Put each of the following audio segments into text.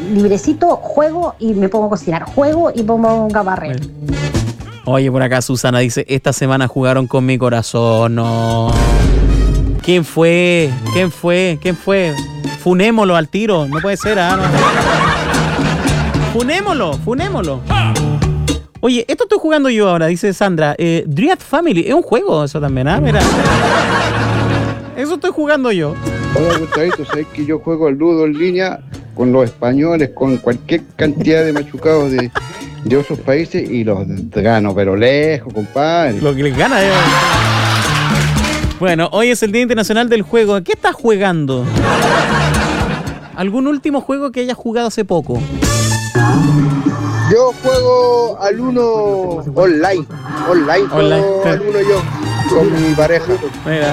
librecito, juego y me pongo a cocinar, juego y pongo a barrer. Oye, por acá Susana dice, esta semana jugaron con mi corazón. No. ¿Quién fue? Funémoslo al tiro. No puede ser, ¿ah? No. Funémoslo. Oye, esto estoy jugando yo ahora, dice Sandra. Dryad Family, es un juego eso también, ¿ah? Mira. Eso estoy jugando yo. Hola, Gustavito, sabes que yo juego al ludo en línea con los españoles, con cualquier cantidad de machucados de otros países y los gano, pero lejos, compadre. Lo que les gana es... Bueno, hoy es el Día Internacional del Juego. ¿Qué estás jugando? ¿Algún último juego que hayas jugado hace poco? Yo juego al uno online. Juego al uno yo con mi pareja. Mira.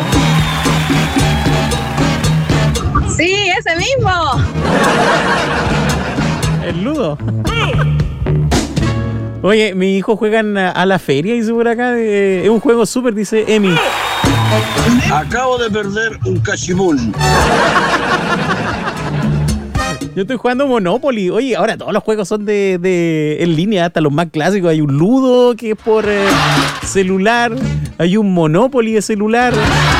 Sí, ese mismo. El ludo. Oye, mis hijos juegan a la feria, dice por acá. Es un juego súper, dice Emi. Acabo de perder un cachimún. Yo estoy jugando Monopoly. Oye, ahora todos los juegos son de en línea, hasta los más clásicos. Hay un ludo que es por celular. Hay un Monopoly de celular.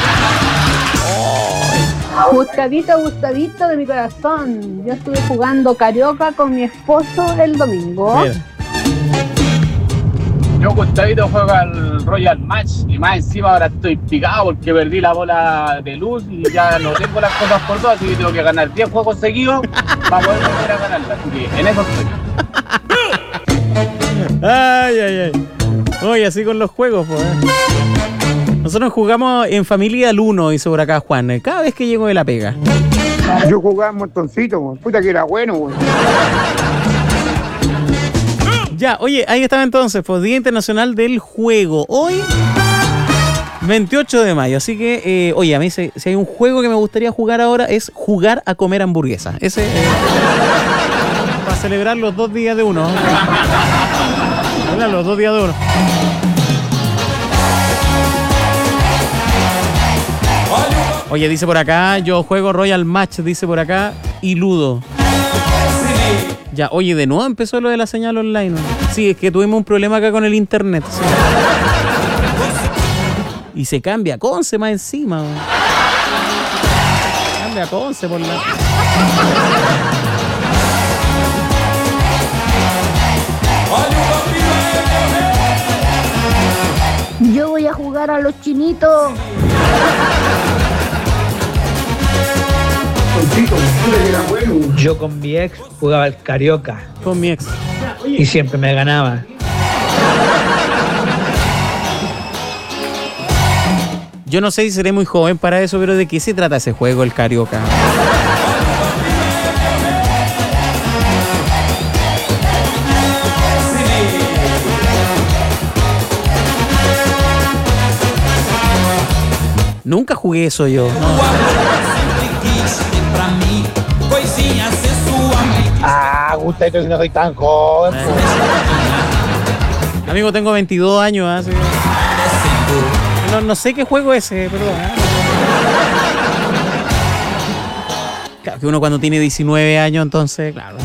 Gustavito de mi corazón. Yo estuve jugando Carioca con mi esposo el domingo. Mira. Yo, Gustavito, juego al Royal Match y más encima ahora estoy picado porque perdí la bola de luz y ya no tengo las cosas por todo, así que tengo que ganar 10 juegos seguidos para poder volver a ganarla. Así que en eso estoy. Ay. Oye, así con los juegos, pues. Nosotros jugamos en familia al 1, dice por acá Juan, cada vez que llego de la pega. Yo jugaba un montoncito, puta que era bueno, güey. Ya, oye, ahí estaba entonces, pues Día Internacional del Juego. Hoy, 28 de mayo. Así que, oye, a mí si hay un juego que me gustaría jugar ahora es jugar a comer hamburguesa. Ese para celebrar los 2 días de uno. ¿Verdad? Los 2 días de uno. Oye, dice por acá, yo juego Royal Match, dice por acá, y Ludo. Ya, oye, de nuevo empezó lo de la señal online. Sí, es que tuvimos un problema acá con el internet. ¿Sí? Y se cambia a Conce más encima. ¿No? Cambia a Conce por la... Yo voy a jugar a los chinitos. Yo con mi ex jugaba al Carioca. Con mi ex. Y siempre me ganaba. Yo no sé si seré muy joven para eso, pero ¿de qué se trata ese juego, el Carioca? Nunca jugué eso yo. No. Gustavito, no soy tan joven. Amigo, tengo 22 años. Así que... no sé qué juego es ese, perdón. Claro, que uno cuando tiene 19 años, entonces, claro.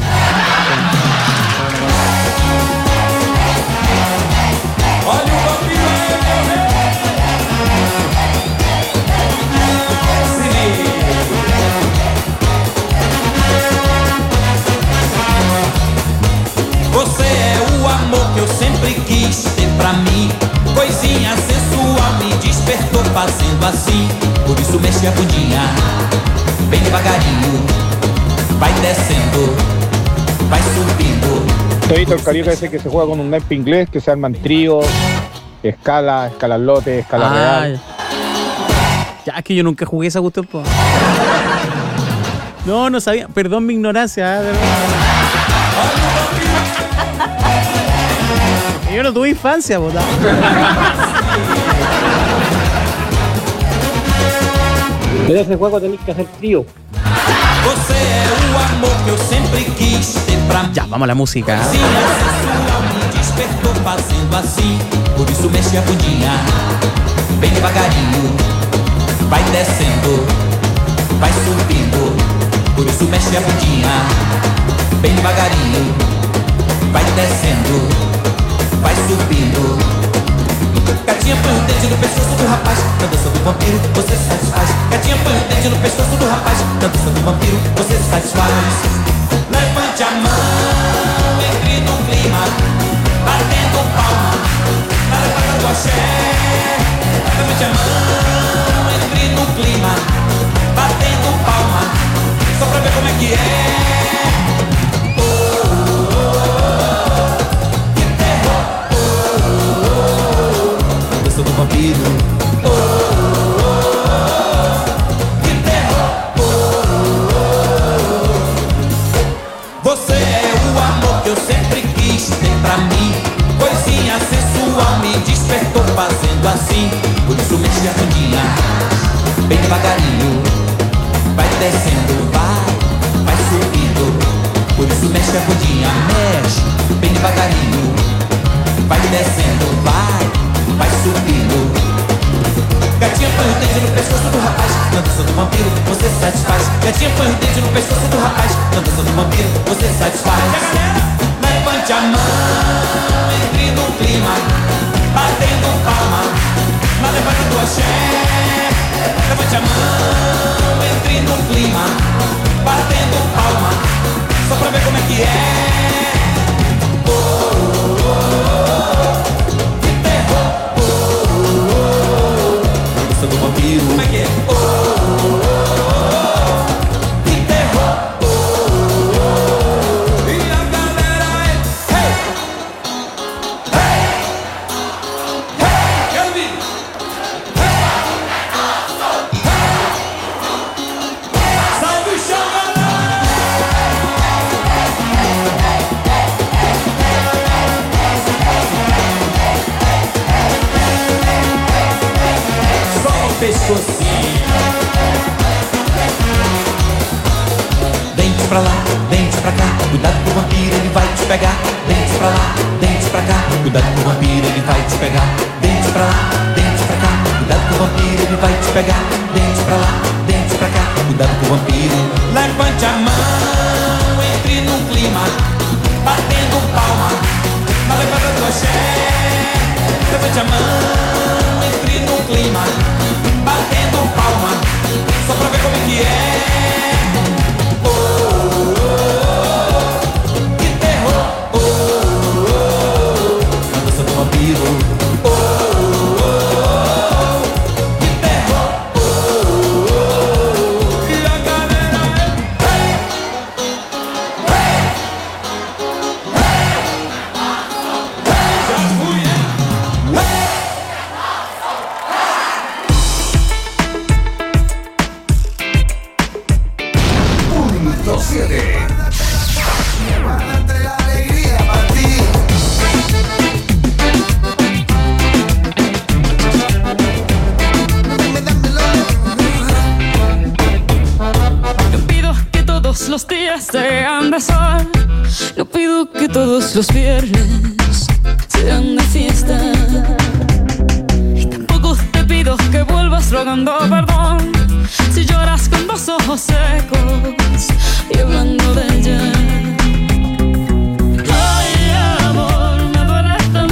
Coisinha sensual me despertou fazendo assim. Por isso mexe a bundinha, bem devagarinho. Vai descendo, vai subindo. Todito el Carioca ese que se juega con un naipe inglés, que se arman tríos, escalas lote, escala real. Ya, es que yo nunca jugué esa cuestión. No sabía. Perdón mi ignorancia. Yo no tuve infancia, botá. En ese juego tenés que hacer frío. Ya, vamos a la música. Por isso mexe a bundinha, bem devagarinho. Vai descendo, vai subindo. Por isso mexe a bundinha, bem devagarinho. Vai descendo, vai subindo. Gatinha põe o dente no pescoço do rapaz, na dança do vampiro você se satisfaz. Gatinha põe o dente no pescoço do rapaz, na dança do vampiro você se satisfaz. Levante a mão, entre no clima, batendo palma, na levada do axé. Levante a mão, entre no clima, batendo palma, só pra ver como é que é. Do vampiro, que terror! Você é o amor que eu sempre quis ter pra mim. Coisinha sensual me despertou fazendo assim. Por isso mexe a bundinha, bem devagarinho. Vai descendo, vai subindo. Por isso mexe a bundinha, mexe bem devagarinho. Vai descendo, vai subindo. Gatinha põe o dente no pescoço do rapaz, na dança do vampiro você se satisfaz. Gatinha põe o dente no pescoço do rapaz, na dança do vampiro você se satisfaz. Levante a mão, entre no clima, batendo palma, na levada do axé. Levante a mão, entre no clima, batendo palma, só pra ver como é que é. Do vampiro, como é que é? Que terror! E a galera é hey! Hey! Hey! Quero ver! Hey! Salve o chão, pescocinho. Dente pra lá, dente pra cá, cuidado com o vampiro, ele vai te pegar. Dente pra lá, dente pra cá, cuidado com o vampiro, ele vai te pegar. Dente pra lá, dente pra cá, cuidado com o vampiro, ele vai te pegar. Dente pra lá, dente pra cá, cuidado com o vampiro. Levante a mão, entre num clima, batendo palma, na levada do axé. Levante a mão, entre num clima, batendo palma, só pra ver como é que é. Oh, oh, oh, que terror! Oh, oh, oh, na dança do vampiro. Oh, oh, oh, que terror! Oh, oh, oh, e a galera é hey! Hey! Hey! Já fui, hey! No pido que todos los días sean de sol. No pido que todos los viernes sean de fiesta. Y tampoco te pido que vuelvas rogando perdón si lloras con los ojos secos y hablando de ella. Ay, amor, me duele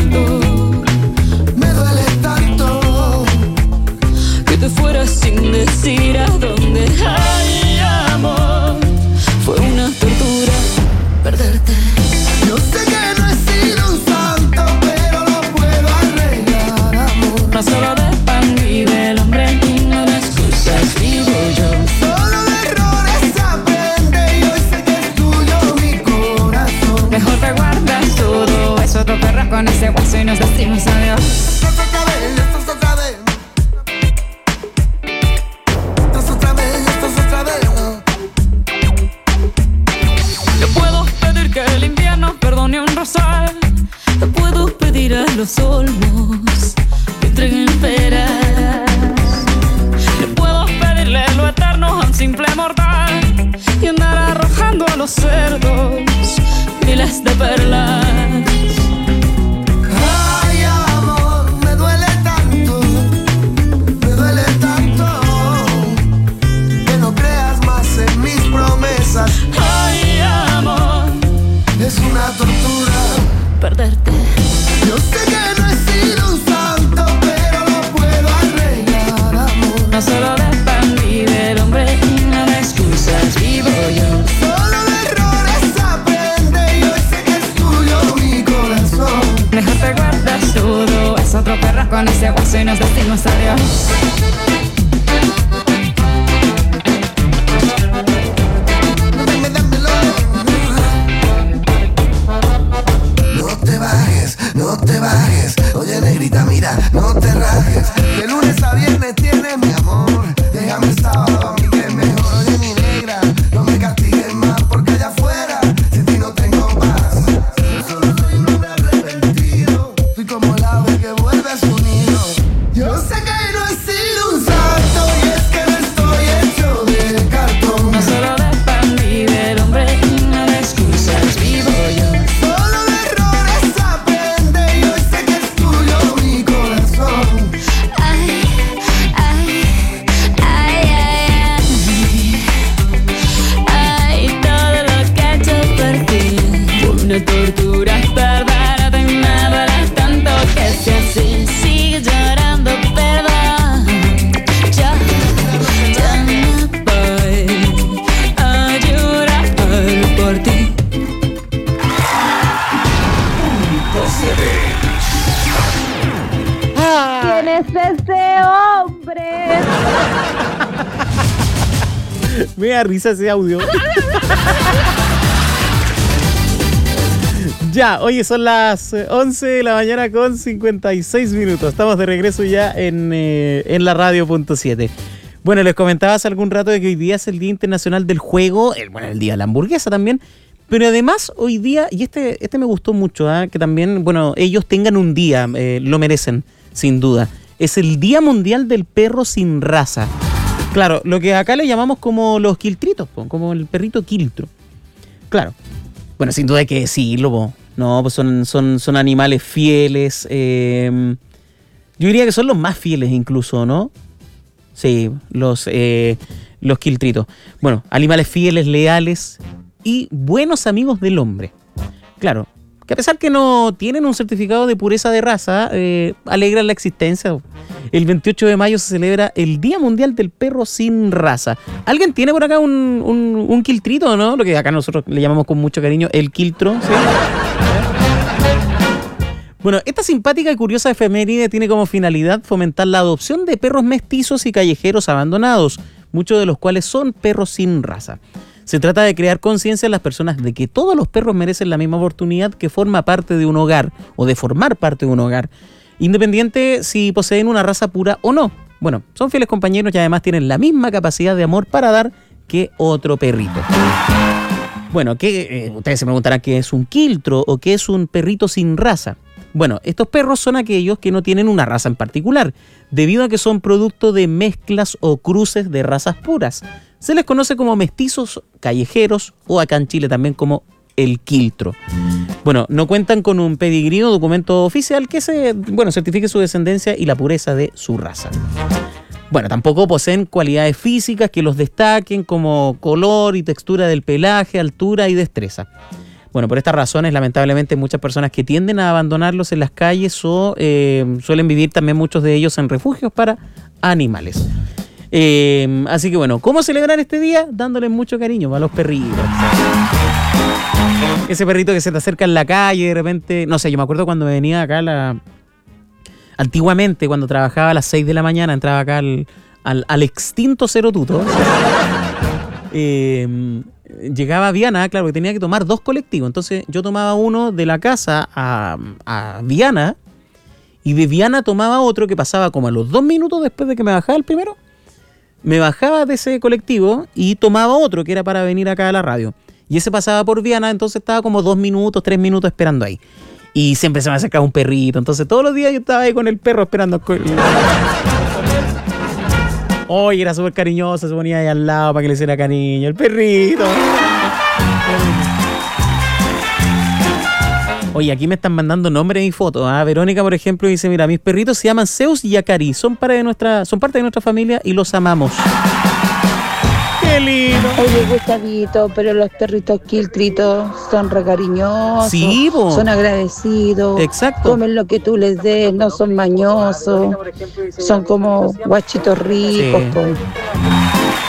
tanto que te fueras sin decir a dónde. Ay, amor, fue una tortura perderte. Yo sé que no he sido un santo, pero lo puedo arreglar, amor. No solo de pan vive el hombre y no de excusas vivo yo. Solo de errores aprende y hoy sé que es tuyo mi corazón. Mejor te guardas todo eso, te perras con ese guaso y nos decimos adiós. Esto es otra vez, esto es otra vez. Esto es otra vez, esto es otra vez. Yo puedo pedir que el invierno perdone un rosal. Yo puedo pedir a los olmos que entreguen peras. Yo puedo pedirle lo eterno a un simple mortal y andar arrojando a los cerdos miles de perlas. Ay, amor, me duele tanto que no creas más en mis promesas. Ay, amor, volar con ese hueso y nos decimos adiós. No te bajes, oye negrita, mira, no te rajes. De lunes a viernes tienes mi amor. Déjame el sábado a mí que es mejor. Oye mi negra, no me castigues más porque allá afuera sin ti no tengo paz. Yo solo soy un hombre arrepentido. Soy como el ave que vuelve a su nido. Yo sé que no he sido un santo y es que no estoy hecho de cartón. No solo dependí del hombre, no de excusas vivo yo. Tortura, perdónate, me duele tanto que sea así. Sigue llorando, perdón. Ya no voy a llorar por ti. ¿Quién es ese hombre? Me da risa ese audio. Ya, oye, son las 11 de la mañana con 56 minutos. Estamos de regreso ya en la radio.7. Bueno, les comentaba hace algún rato de que hoy día es el Día Internacional del Juego, el Día de la Hamburguesa también, pero además hoy día, y este me gustó mucho, que también, bueno, ellos tengan un día, lo merecen, sin duda. Es el Día Mundial del Perro Sin Raza. Claro, lo que acá le llamamos como los quiltritos, como el perrito quiltro. Claro. Bueno, sin duda hay que decirlo, po. No, pues son animales fieles. Yo diría que son los más fieles incluso, ¿no? Sí, los quiltritos. Bueno, animales fieles, leales y buenos amigos del hombre. Claro, que a pesar que no tienen un certificado de pureza de raza, alegran la existencia. El 28 de mayo se celebra el Día Mundial del Perro Sin Raza. ¿Alguien tiene por acá un quiltrito, no? Lo que acá nosotros le llamamos con mucho cariño el quiltro, ¿sí? Bueno, esta simpática y curiosa efeméride tiene como finalidad fomentar la adopción de perros mestizos y callejeros abandonados, muchos de los cuales son perros sin raza. Se trata de crear conciencia en las personas de que todos los perros merecen la misma oportunidad que forma parte de un hogar o de formar parte de un hogar, independiente si poseen una raza pura o no. Bueno, son fieles compañeros y además tienen la misma capacidad de amor para dar que otro perrito. Bueno, ustedes se preguntarán qué es un quiltro o qué es un perrito sin raza. Bueno, estos perros son aquellos que no tienen una raza en particular, debido a que son producto de mezclas o cruces de razas puras. Se les conoce como mestizos callejeros o acá en Chile también como el quiltro. Bueno, no cuentan con un pedigrí o documento oficial que certifique su descendencia y la pureza de su raza. Bueno, tampoco poseen cualidades físicas que los destaquen como color y textura del pelaje, altura y destreza. Bueno, por estas razones, lamentablemente, muchas personas que tienden a abandonarlos en las calles o suelen vivir también muchos de ellos en refugios para animales. Así que bueno, ¿cómo celebrar este día? Dándoles mucho cariño a los perritos. Ese perrito que se te acerca en la calle de repente, no sé, yo me acuerdo cuando venía acá antiguamente, cuando trabajaba a las 6 de la mañana, entraba acá al extinto Cero Tuto. Llegaba a Viana, claro, que tenía que tomar 2 colectivos. Entonces yo tomaba uno de la casa a Viana y de Viana tomaba otro que pasaba como a los 2 minutos después de que me bajaba el primero. Me bajaba de ese colectivo y tomaba otro que era para venir acá a la radio. Y ese pasaba por Viana, entonces estaba como 2 minutos, 3 minutos esperando ahí. Y siempre se me acercaba un perrito. Entonces todos los días yo estaba ahí con el perro esperando. Oye, era súper cariñoso, se ponía ahí al lado para que le hiciera cariño. El perrito. Oye, aquí me están mandando nombres y fotos. Verónica, por ejemplo, dice, mira, mis perritos se llaman Zeus y Akari. Son parte de nuestra familia y los amamos. ¡Qué lindo! Oye, Gustavito, pero los perritos quiltritos son recariñosos. Sí, po. Son agradecidos. Exacto. Comen lo que tú les des, no son mañosos. Son como guachitos ricos. Sí.